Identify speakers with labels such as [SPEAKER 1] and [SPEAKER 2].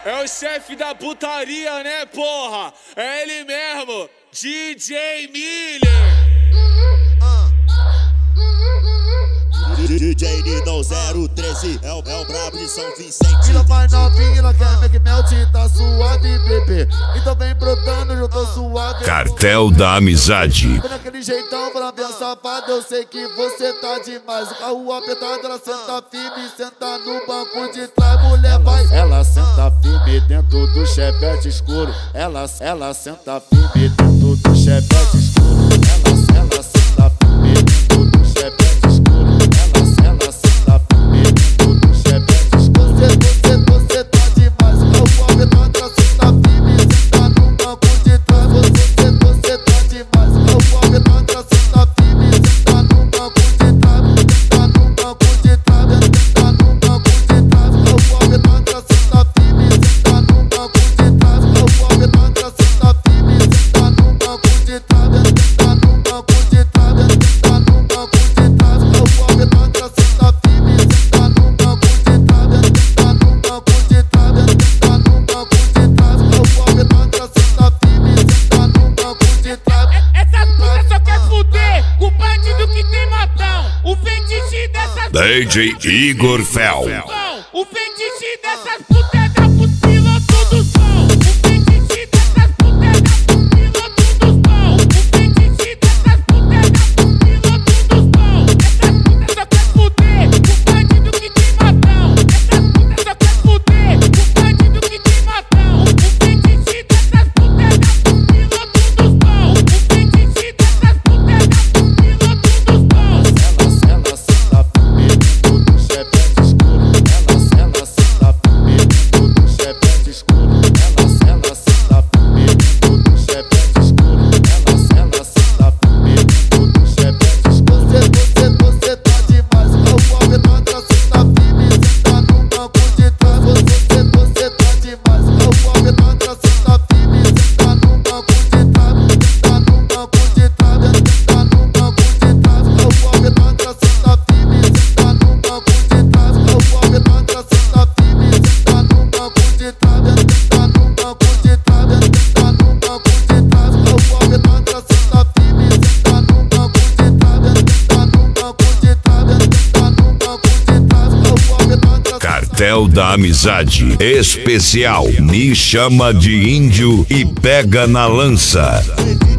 [SPEAKER 1] É o chefe da putaria, né, porra? É ele mesmo, DJ Miller.
[SPEAKER 2] DJ Nino 013 é o brabo de São Vicente.
[SPEAKER 3] Ela vai novinha, ela quer make melt, tá suave, bebê. Então vem brotando, eu tô suave.
[SPEAKER 4] Cartel da Amizade.
[SPEAKER 3] Daquele jeitão pra ver safada, eu sei que você tá demais. O carro apertado, ela senta firme, senta no banco de trás, mulher vai. Ela senta firme dentro do chevette escuro. Ela senta firme dentro do chevette escuro. Ela senta firme dentro do chevette escuro. Ela senta firme dentro do chevette escuro. Você tá demais. O carro apertado, ela senta firme, senta no banco de trás. Você tá demais. O carro apertado, ela senta firme, senta no banco de trás. Senta no banco de trás, senta no banco de trás. O carro apertado, ela senta firme, senta no banco de trás. O carro apertado, ela senta firme, senta no banco de trás. Senta no banco de trás, senta no banco de trás. O carro apertado, ela senta firme, senta no banco de trás. Senta no banco de trás, senta no banco de trás. O carro apertado, ela senta firme, senta no banco de trás.
[SPEAKER 5] Essas putas só quer fuder o bandido que tem matão. O fetiche dessas
[SPEAKER 4] DJ Igor Fel.
[SPEAKER 5] O fetiche dessas putas é dar pros pilotos do som. O fetiche dessas putas é dar pros pilotos do som. O fetiche dessas putas é dar pros pilotos do som. Essas putas só quer fuder o bandido que tem matão. Essas putas só quer fuder o bandido que tem matão. O fetiche dessas putas é dar pros pilotos do som. O fetiche dessas putas é dar pros pilotos do som.
[SPEAKER 3] Ela senta firme dentro do chevette escuro. Ela senta firme dentro do chevette escuro. Ela senta firme dentro do chevette escuro. Ela senta firme dentro do chevette escuro. Você tá demais. O carro apertado, ela senta firme, senta no banco de trás. Você tá demais. O carro apertado, ela senta firme, senta no banco de trás. Senta no banco de trás, senta no banco de trás. O carro apertado, ela senta firme, senta no banco de trás. O carro apertado, ela senta firme, senta no banco de trás. Senta no banco de trás, senta no banco de trás. O carro apertado, ela senta firme, senta no banco de trás. Senta no banco de trás, senta no banco de trás. O carro apertado, ela
[SPEAKER 4] Cartel da Amizade Especial. Me chama de índio e pega na lança.